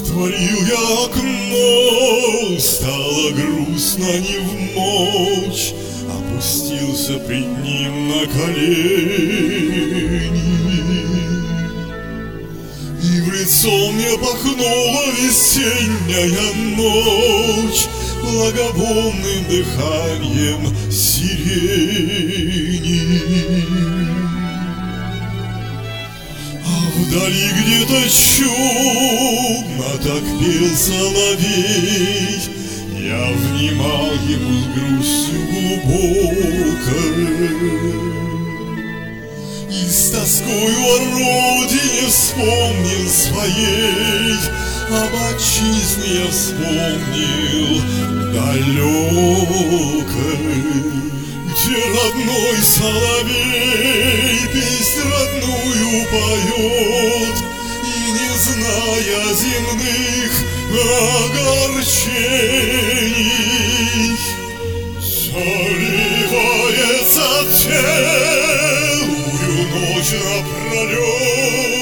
Отворил я окно, стало грустно невмочь, опустился пред ним на колени. И в лицо мне пахнула весенняя ночь благовонным дыханием сирени. Вдали где-то чудно так пел соловей, я внимал ему с грустью глубокой. И с тоскою о родине вспомнил своей, об отчизне я вспомнил далекой, где родной соловей песнь родную поет, и не зная земных огорчений, заливается целую ночь напролет